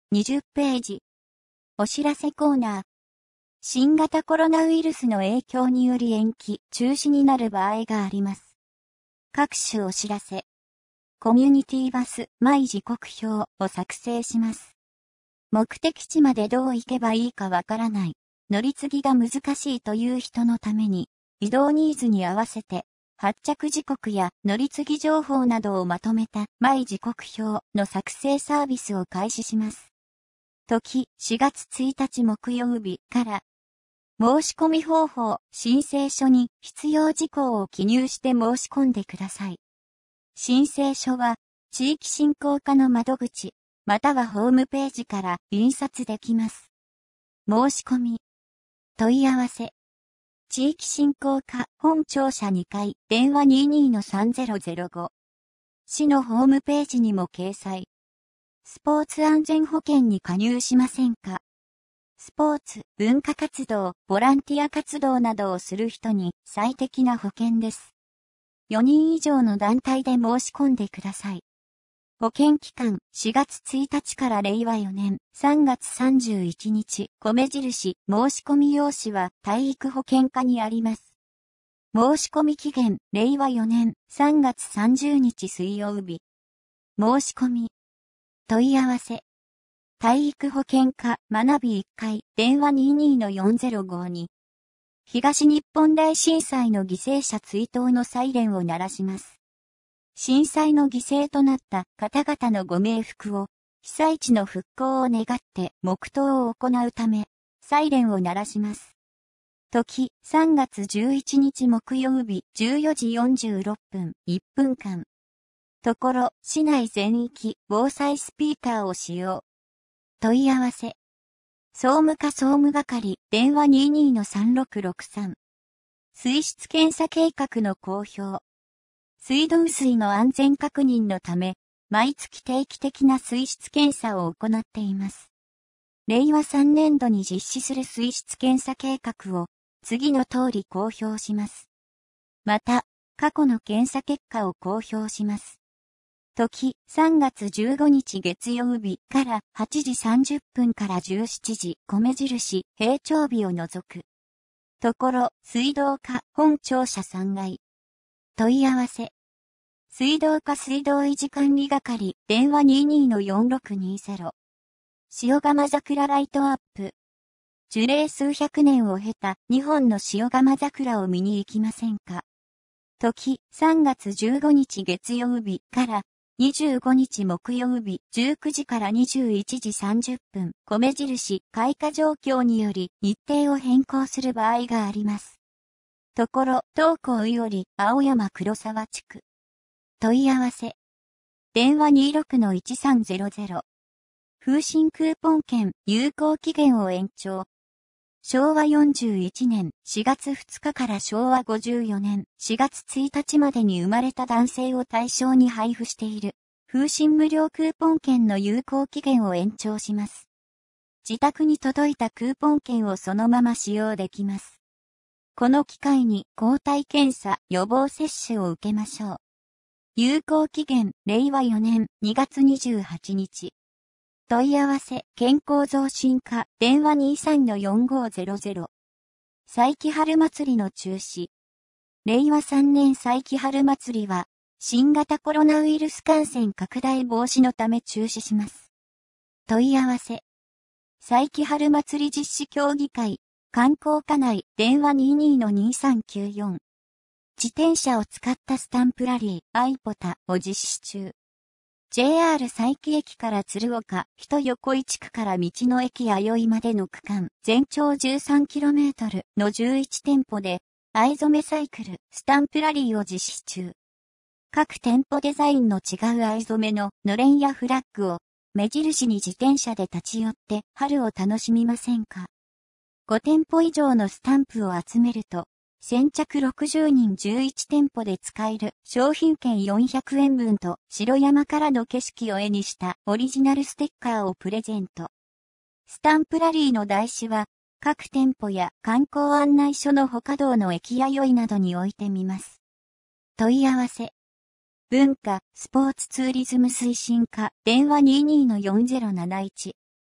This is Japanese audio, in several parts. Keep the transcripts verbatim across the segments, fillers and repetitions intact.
にじゅうページ。お知らせコーナー。新型コロナウイルスの影響により延期、中止になる場合があります。各種お知らせ。コミュニティバス、毎時刻表を作成します。目的地までどう行けばいいかわからない、乗り継ぎが難しいという人のために、移動ニーズに合わせて、発着時刻や乗り継ぎ情報などをまとめた毎時刻表の作成サービスを開始します。時しがつついたち木曜日から、申し込み方法、申請書に必要事項を記入して申し込んでください。申請書は、地域振興課の窓口、またはホームページから印刷できます。申し込み。問い合わせ。地域振興課本庁舎にかい、電話 にじゅうにのさんぜろぜろご。市のホームページにも掲載。スポーツ安全保険に加入しませんか？スポーツ、文化活動、ボランティア活動などをする人に最適な保険です。よにん以上の団体で申し込んでください。保険期間しがつついたちかられいわよねんさんがつさんじゅういちにち、米印、申し込み用紙は体育保険課にあります。申し込み期限れいわよねんさんがつさんじゅうにち水曜日。申し込み。問い合わせ。体育保険課学びいっかい電話 にじゅうにのよんぜろごに。東日本大震災の犠牲者追悼のサイレンを鳴らします。震災の犠牲となった方々のご冥福を、被災地の復興を願って黙祷を行うため、サイレンを鳴らします。時、さんがつじゅういちにち木曜日じゅうよじよんじゅうろっぷん、いっぷんかん。ところ、市内全域、防災スピーカーを使用。問い合わせ。総務課総務係、電話 にじゅうにのさんろくろくさん。水質検査計画の公表。水道水の安全確認のため、毎月定期的な水質検査を行っています。れいわさんねんどに実施する水質検査計画を、次の通り公表します。また、過去の検査結果を公表します。時、さんがつじゅうごにち月曜日からはちじさんじゅっぷんからじゅうしちじ、米印、平常日を除く。ところ、水道課本庁舎さんがい。問い合わせ。水道課水道維持管理係、電話 にじゅうにのよんろくにぜろ。塩釜桜ライトアップ。樹齢数百年を経たにほんの塩釜桜を見に行きませんか？時、さんがつじゅうごにち月曜日からにじゅうごにち木曜日じゅうくじからにじゅういちじさんじゅっぷん、米印、開花状況により日程を変更する場合があります。ところ、東港より青山黒沢地区。問い合わせ。電話 にじゅうろくのいちさんぜろぜろ。風疹クーポン券有効期限を延長。しょうわよんじゅういちねんしがつふつかからしょうわごじゅうよねんしがつついたちまでに生まれた男性を対象に配布している風疹無料クーポン券の有効期限を延長します。自宅に届いたクーポン券をそのまま使用できます。この機会に抗体検査予防接種を受けましょう。有効期限れいわよねんにがつにじゅうはちにち。問い合わせ、健康増進課、電話 にじゅうさんのよんごぜろぜろ。彩旗春祭りの中止。れいわさんねん彩旗春祭りは、新型コロナウイルス感染拡大防止のため中止します。問い合わせ。彩旗春祭り実施協議会、観光課内、電話 にじゅうにのにさんきゅうよん。自転車を使ったスタンプラリー、アイポタを実施中。ジェイアール 佐伯駅から鶴岡、人横井地区から道の駅弥生までの区間、全長 じゅうさんキロメートル のじゅういちてんぽで、藍染めサイクル、スタンプラリーを実施中。各店舗デザインの違う藍染めののれんやフラッグを、目印に自転車で立ち寄って春を楽しみませんか？ごてんぽ以上のスタンプを集めると、先着ろくじゅうにんじゅういちてんぽで使える商品券よんひゃくえんぶんと城山からの景色を絵にしたオリジナルステッカーをプレゼント。スタンプラリーの台紙は各店舗や観光案内所の他道の駅弥生などに置いてみます。問い合わせ。文化、スポーツツーリズム推進課、電話 にじゅうにのよんぜろなないち。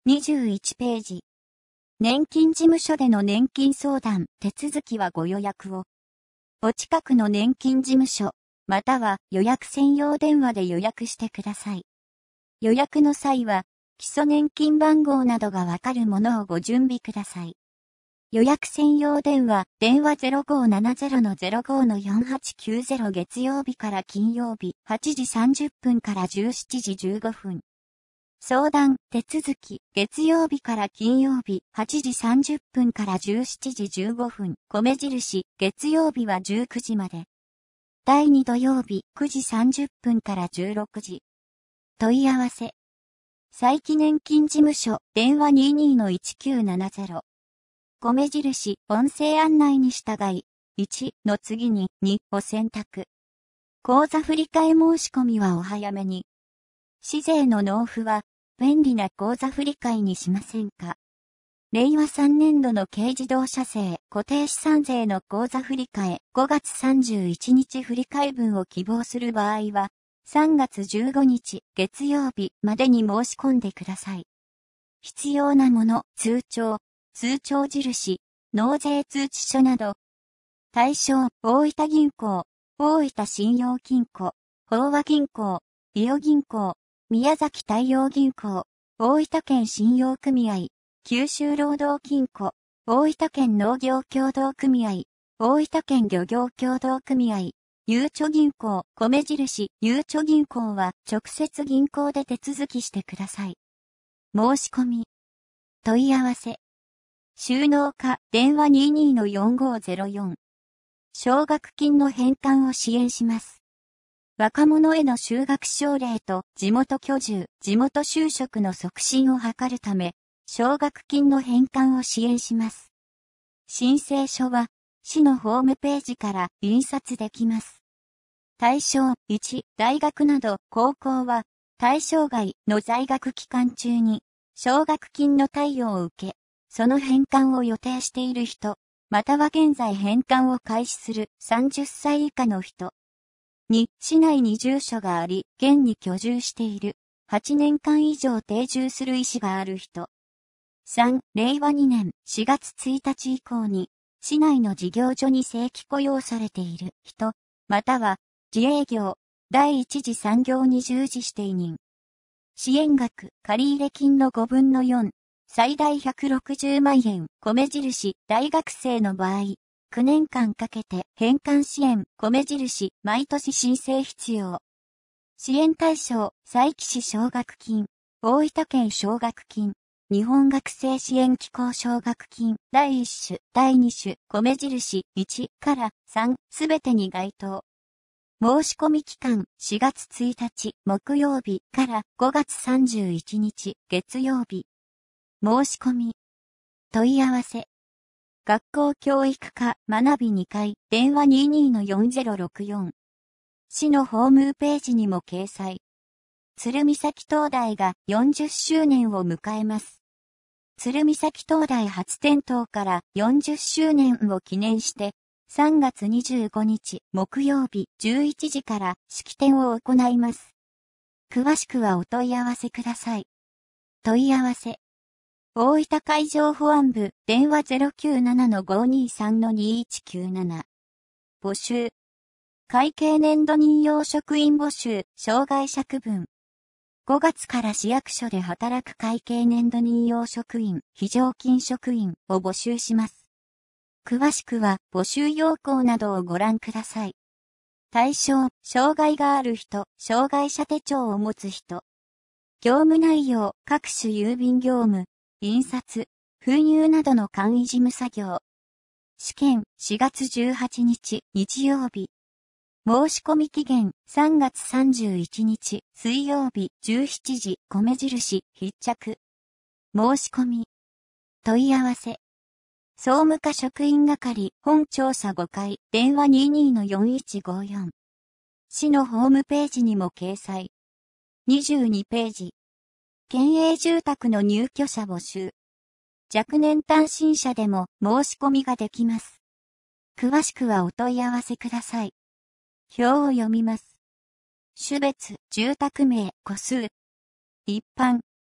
にじゅういちページ。年金事務所での年金相談、手続きはご予約を。お近くの年金事務所、または予約専用電話で予約してください。予約の際は、基礎年金番号などがわかるものをご準備ください。予約専用電話、電話 ゼロごーななゼロのゼロごのよんはちきゅうゼロ 月曜日から金曜日、はちじさんじゅっぷんからじゅうしちじじゅうごふん。相談、手続き、月曜日から金曜日、はちじさんじゅっぷんからじゅうしちじじゅうごふん、米印、月曜日はじゅうくじまで。だいに土曜日、くじさんじゅっぷんからじゅうろくじ。問い合わせ。佐伯年金事務所、電話 にじゅうにのいちきゅうななゼロ。米印、音声案内に従い、いちの次ににを選択。口座振替申し込みはお早めに。市税の納付は、便利な口座振替にしませんか？れいわさんねんどの軽自動車税固定資産税の口座振替ごがつさんじゅういちにち振替分を希望する場合は、さんがつじゅうごにち月曜日までに申し込んでください。必要なもの、通帳、通帳印、納税通知書など。対象、大分銀行、大分信用金庫、豊和銀行、伊予銀行、宮崎太陽銀行、大分県信用組合、九州労働金庫、大分県農業協同組合、大分県漁業協同組合、ゆうちょ銀行、米印、ゆうちょ銀行は直接銀行で手続きしてください。申し込み。問い合わせ。収納課、電話 にじゅうにのよんごゼロよん。奨学金の返還を支援します。若者への就学奨励と地元居住、地元就職の促進を図るため、奨学金の返還を支援します。申請書は、市のホームページから印刷できます。対象いち、大学など高校は、対象外の在学期間中に、奨学金の貸与を受け、その返還を予定している人、または現在返還を開始するさんじゅっさい以下の人。に、市内に住所があり、現に居住している、はちねんかん以上定住する意思がある人。さん、れいわにねんしがつついたち以降に、市内の事業所に正規雇用されている人、または、自営業、第一次産業に従事して委任。支援額、借入金のごぶんのよん、最大ひゃくろくじゅうまんえん、米印、大学生の場合、きゅうねんかんかけて返還支援、米印、毎年申請必要。支援対象、佐伯市奨学金、大分県奨学金、日本学生支援機構奨学金、だいいっ種、だいに種、米印、いちからさん、すべてに該当。申し込み期間、しがつついたち、木曜日からごがつさんじゅういちにち、月曜日。申し込み。問い合わせ。学校教育課学びにかい、電話 にじゅうにのよんゼロろくよん。市のホームページにも掲載。鶴見岬灯台がよんじゅっしゅうねんを迎えます。鶴見岬灯台初点灯からよんじゅっしゅうねんを記念して、さんがつにじゅうごにち木曜日じゅういちじから式典を行います。詳しくはお問い合わせください。問い合わせ。大分海上保安部、電話 ゼロきゅうななのごにさんのにいちきゅうなな。募集。会計年度任用職員募集、障害者区分。ごがつから市役所で働く会計年度任用職員、非常勤職員を募集します。詳しくは募集要項などをご覧ください。対象、障害がある人、障害者手帳を持つ人。業務内容、各種郵便業務。印刷、封入などの簡易事務作業。試験、しがつじゅうはちにち、日曜日。申し込み期限、さんがつさんじゅういちにち、水曜日、じゅうしちじ、米印、必着。申し込み。問い合わせ。総務課職員係、本調査ごかい、電話 にじゅうにのよんいちごよん。市のホームページにも掲載。にじゅうにページ。県営住宅の入居者募集。若年単身者でも申し込みができます。詳しくはお問い合わせください。表を読みます。種別、住宅名、戸数。一般。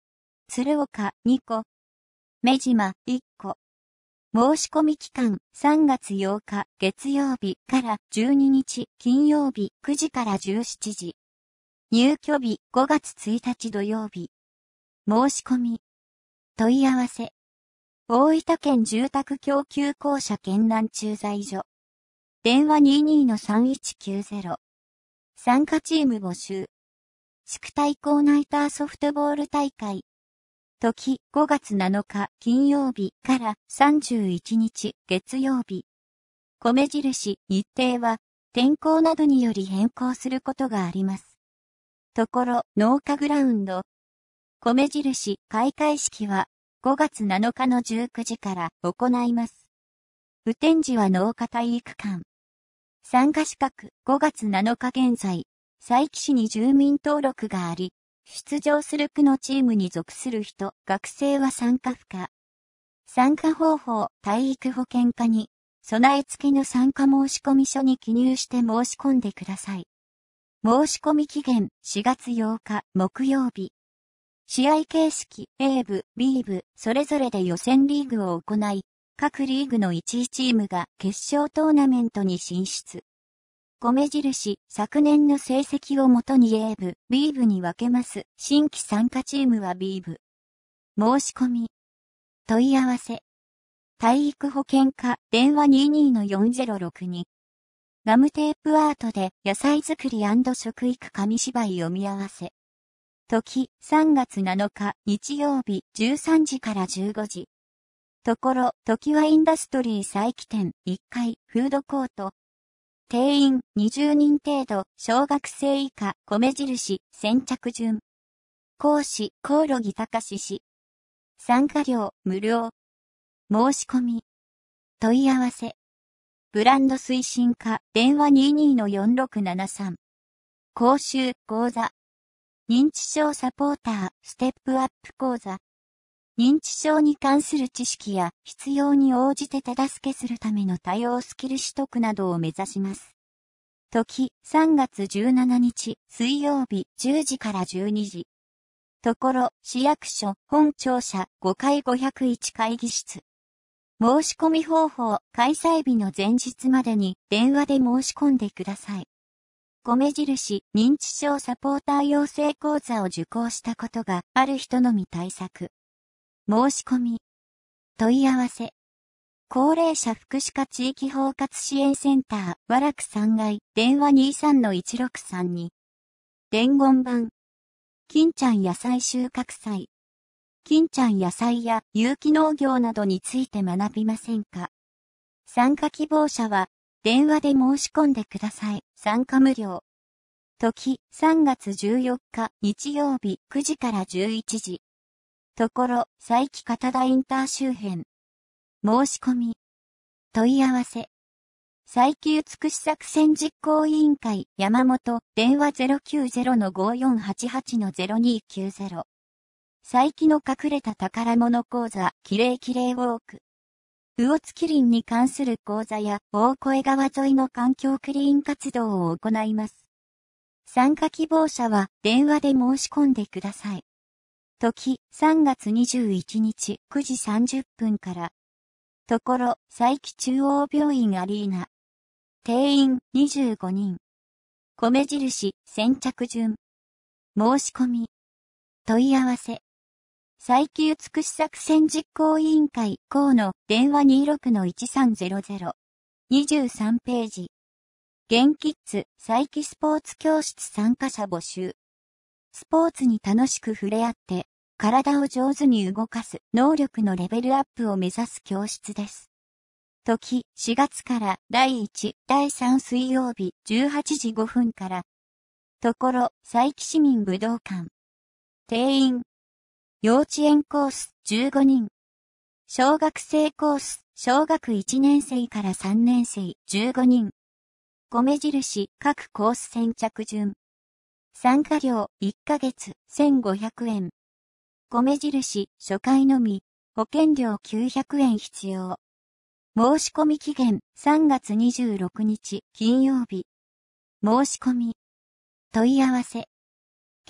鶴岡にこ、目島いっこ。申し込み期間さんがつようか月曜日からじゅうににち金曜日くじからじゅうしちじ。入居日ごがつついたち土曜日。申し込み。問い合わせ。大分県住宅供給公社県南駐在所。電話 にじゅうにのさんいちきゅうゼロ。参加チーム募集。地区対抗ナイターソフトボール大会。時ごがつなのか金曜日からさんじゅういちにち月曜日。米印日程は天候などにより変更することがあります。ところ農家グラウンド。米印開会式はごがつなのかのじゅうくじから行います。雨天時は農家体育館。参加資格ごがつなのか現在、佐伯市に住民登録があり、出場する区のチームに属する人、学生は参加不可。参加方法、体育保険課に、備え付けの参加申込書に記入して申し込んでください。申し込み期限しがつようか木曜日。試合形式 A 部、B 部、それぞれで予選リーグを行い、各リーグのいちいチームが決勝トーナメントに進出。米印、昨年の成績をもとに A 部、B 部に分けます。新規参加チームは B 部。申し込み。問い合わせ。体育保険課、電話 にじゅうにのよんゼロろくに。ガムテープアートで野菜作り&食育紙芝居読み合わせ。時、さんがつなのか日曜日じゅうさんじからじゅうごじ。ところ、時はインダストリー佐伯店いっかいフードコート。定員にじゅうにん程度、小学生以下、米印、先着順。講師、コオロギ隆氏。参加料、無料。申し込み。問い合わせ。ブランド推進課、電話 にじゅうにのよんろくななさん。講習、講座。認知症サポーター、ステップアップ講座。認知症に関する知識や必要に応じて手助けするための多様スキル取得などを目指します。時、さんがつじゅうしちにち水曜日じゅうじからじゅうにじ。ところ、市役所本庁舎ごかいごひゃくいち会議室。申し込み方法、開催日の前日までに電話で申し込んでください。米印、認知症サポーター養成講座を受講したことがある人のみ対策。申し込み。問い合わせ。高齢者福祉課地域包括支援センター、和楽さんがい、電話 にじゅうさんのいちろくさんに。伝言板。金ちゃん野菜収穫祭。金ちゃん野菜や有機農業などについて学びませんか？参加希望者は、電話で申し込んでください。参加無料。時、さんがつじゅうよっか、日曜日くじからじゅういちじ。ところ、佐伯片田インター周辺。申し込み。問い合わせ。佐伯美し作戦実行委員会、山本、電話 ゼロきゅうゼロのごよんはちはちのゼロにきゅうゼロ。佐伯の隠れた宝物講座、きれいきれいウォーク。魚津キリンに関する講座や大越川沿いの環境クリーン活動を行います。参加希望者は電話で申し込んでください。時、さんがつにじゅういちにちくじさんじゅっぷんから。ところ、佐伯中央病院アリーナ。定員にじゅうごにん。米印、先着順。申し込み。問い合わせ。佐伯美し作戦実行委員会、河野、電話 にじゅうろくのいちさんゼロゼロ。にじゅうさんページ。ゲンキッズ、佐伯スポーツ教室参加者募集。スポーツに楽しく触れ合って、体を上手に動かす能力のレベルアップを目指す教室です。時、しがつからだいいち、だいさん水曜日じゅうはちじごふんから。ところ、佐伯市民武道館。定員。幼稚園コースじゅうごにん。小学生コース、小学いちねんせいからさんねんせいじゅうごにん。米印、各コース先着順。参加料いっかげつせんごひゃくえん。米印、初回のみ、保険料きゅうひゃくえん必要。申し込み期限さんがつにじゅうろくにち金曜日。申し込み。問い合わせ。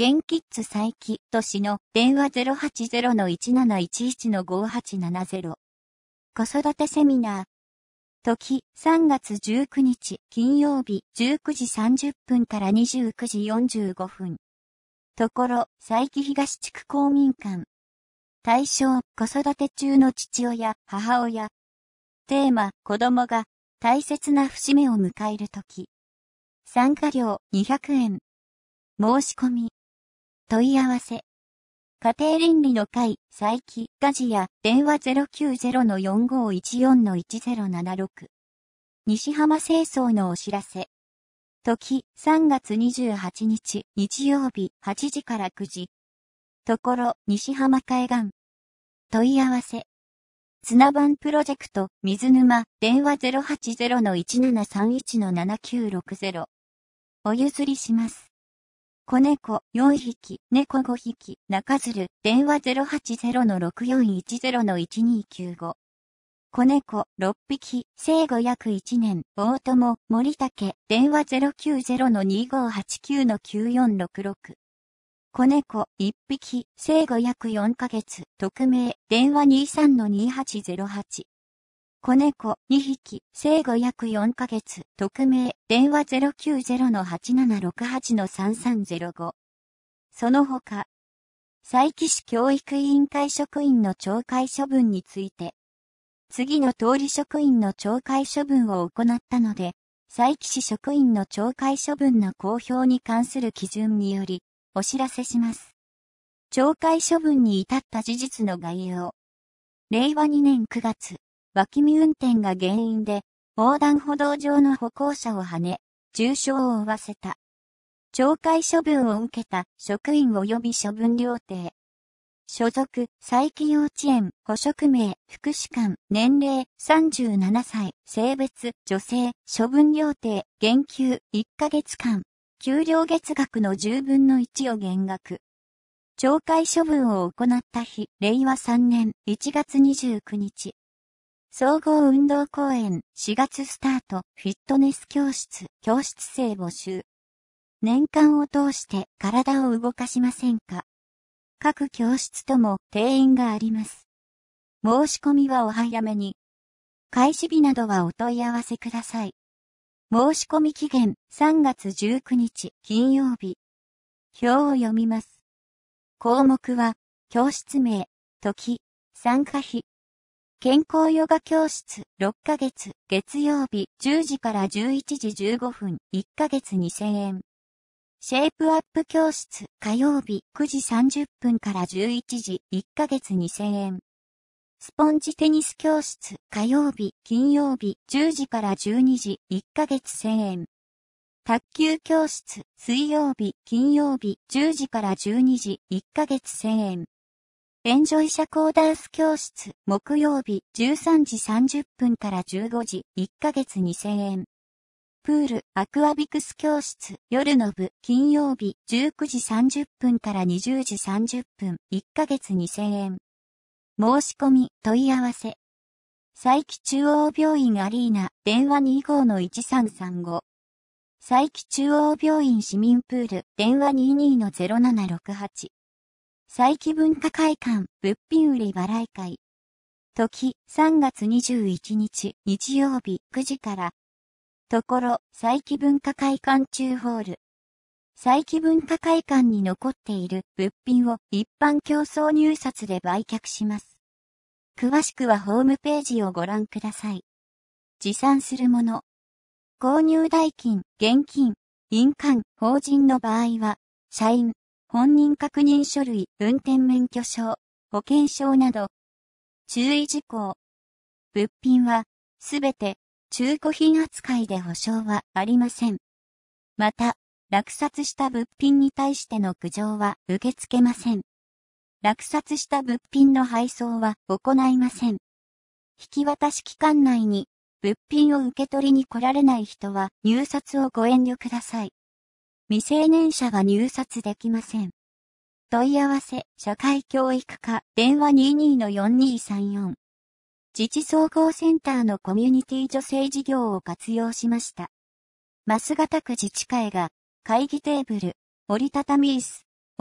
現キッズ佐伯俊の電話 ゼロはちゼロのいちなないちいちのごはちななゼロ。子育てセミナー。時さんがつじゅうくにち金曜日じゅうくじさんじゅっぷんからにじゅうくじよんじゅうごふん。ところ、佐伯東地区公民館。対象、子育て中の父親、母親。テーマ、子供が大切な節目を迎えるとき。参加料にひゃくえん。申し込み。問い合わせ。家庭倫理の会、佐伯、ガジヤ、電話 ゼロきゅうゼロのよんごいちよんのいちゼロななろく。西浜清掃のお知らせ。時、さんがつにじゅうはちにち、日曜日、はちじからくじ。ところ、西浜海岸。問い合わせ。綱番プロジェクト、水沼、電話 ゼロはちゼロのいちななさんいちのななきゅうろくゼロ。お譲りします。子猫よんひき、猫ごひき、中鶴、電話 ゼロはちゼロのろくよんいちゼロのいちにきゅうご。子猫ろっぴき、生後約いちねん、大友、森竹、電話 ゼロきゅうゼロのにごはちきゅうのきゅうよんろくろく。子猫いっぴき、生後約よんかげつ、匿名、電話 にさんのにはちゼロはち。子猫にひき、生後約よんかげつ、匿名、電話 ゼロきゅうゼロのはちななろくはちのさんさんゼロご。その他、佐伯市教育委員会職員の懲戒処分について、次の通り職員の懲戒処分を行ったので、佐伯市職員の懲戒処分の公表に関する基準により、お知らせします。懲戒処分に至った事実の概要。れいわにねんくがつ、脇見運転が原因で、横断歩道上の歩行者をはね、重傷を負わせた。懲戒処分を受けた職員及び処分料亭。所属、佐伯幼稚園、補職名、福祉官、年齢、さんじゅうななさい、性別、女性、処分料亭、減給、いっかげつかん、給料月額のじゅうぶんのいちを減額。懲戒処分を行った日、れいわさんねんいちがつにじゅうくにち。総合運動公園、しがつスタート、フィットネス教室、教室生募集。年間を通して体を動かしませんか？各教室とも定員があります。申し込みはお早めに。開始日などはお問い合わせください。申し込み期限さんがつじゅうくにち金曜日。表を読みます。項目は、教室名、時、参加費。健康ヨガ教室ろっかげつ月曜日じゅうじからじゅういちじじゅうごふんいっかげつにせんえん。シェイプアップ教室火曜日くじさんじゅっぷんからじゅういちじいっかげつにせんえん。スポンジテニス教室火曜日金曜日じゅうじからじゅうにじいっかげつせんえん。卓球教室水曜日金曜日じゅうじからじゅうにじいっかげつせんえん。エンジョイ社交ダンス教室木曜日じゅうさんじさんじゅっぷんからじゅうごじいっかげつにせんえん。プールアクアビクス教室夜の部金曜日じゅうくじさんじゅっぷんからにじゅうじさんじゅっぷんいっかげつにせんえん。申し込み問い合わせ。佐伯中央病院アリーナ電話 にごのいちさんさんご。佐伯中央病院市民プール電話 にじゅうにのゼロななろくはち。佐伯文化会館物品売り払い会。時さんがつにじゅういちにち日曜日くじから。ところ佐伯文化会館中ホール。佐伯文化会館に残っている物品を一般競争入札で売却します。詳しくはホームページをご覧ください。持参するもの。購入代金、現金、印鑑、法人の場合は、社員、本人確認書類、運転免許証、保険証など。注意事項。物品は、すべて、中古品扱いで保証はありません。また、落札した物品に対しての苦情は受け付けません。落札した物品の配送は行いません。引き渡し期間内に、物品を受け取りに来られない人は入札をご遠慮ください。未成年者は入札できません。問い合わせ、社会教育課、電話 にじゅうにのよんにさんよん。自治総合センターのコミュニティ助成事業を活用しました。増形区自治会が、会議テーブル、折りたたみ椅子、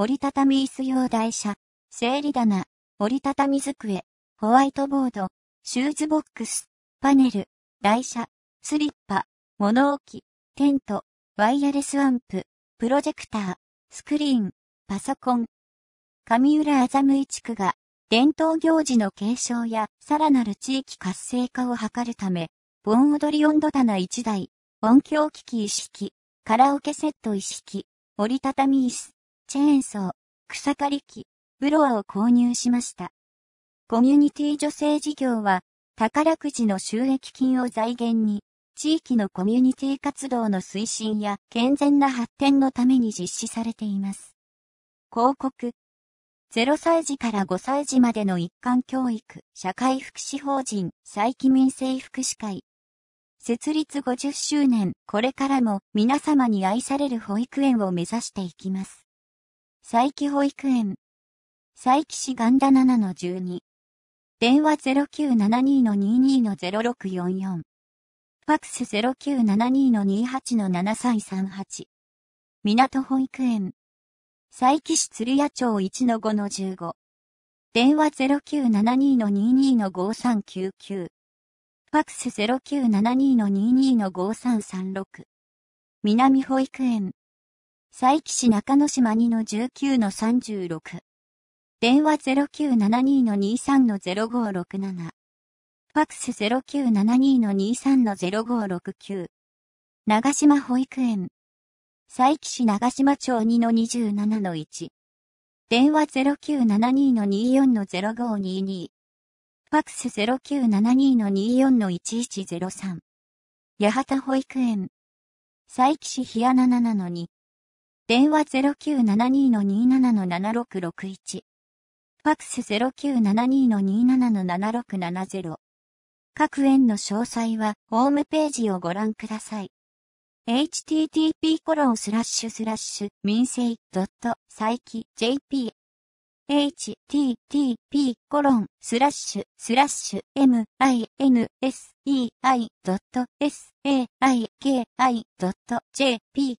折りたたみ椅子用台車、整理棚、折りたたみ机、ホワイトボード、シューズボックス、パネル、台車、スリッパ、物置、テント、ワイヤレスアンプ、プロジェクター、スクリーン、パソコン。上浦あざむい地区が伝統行事の継承やさらなる地域活性化を図るため、盆踊り温度棚いちだい、音響機器一式、カラオケセット一式、折りたたみ椅子、チェーンソー、草刈り機、ブロアを購入しました。コミュニティ助成事業は、宝くじの収益金を財源に、地域のコミュニティ活動の推進や健全な発展のために実施されています。広告。ゼロさいじからごさいじまでの一貫教育、社会福祉法人、佐伯民生福祉会。設立ごじゅっしゅうねん、これからも皆様に愛される保育園を目指していきます。佐伯保育園。佐伯市神田 ななのじゅうに。電話 ゼロきゅうななに にに ゼロろくよんよん。ファックス ゼロきゅうななに にはち ななさんさんはち。港保育園。佐伯市鶴屋町 いちのごのじゅうご。電話 ゼロきゅうななに にに ごさんきゅうきゅう。ファックス ゼロきゅうななに にに ごさんさんろく。南保育園。佐伯市中之島 にのじゅうきゅうのさんじゅうろく。電話 ゼロきゅうななに にさんのゼロごろくなな。ファックス ゼロきゅうななに にさんのゼロごろくきゅう。長島保育園。佐伯市長島町 にのにじゅうななのいち。電話 ゼロきゅうななに によんのゼロごにに。ファックス ゼロきゅうななに によんのいちいちゼロさん。八幡保育園。佐伯市日穴 ななのに。電話 ゼロきゅうななに にななのななろくろくいち。ファックス ゼロきゅうななに にななのななろくななゼロ。各園の詳細はホームページをご覧ください。エイチティーティーピーコロンスラッシュスラッシュ民生ドット佐伯 ジェーピー エイチティーティーピーコロンスラッシュスラッシュエムアイエヌエスイーアイドットエスエーアイケーアイドットジェーピー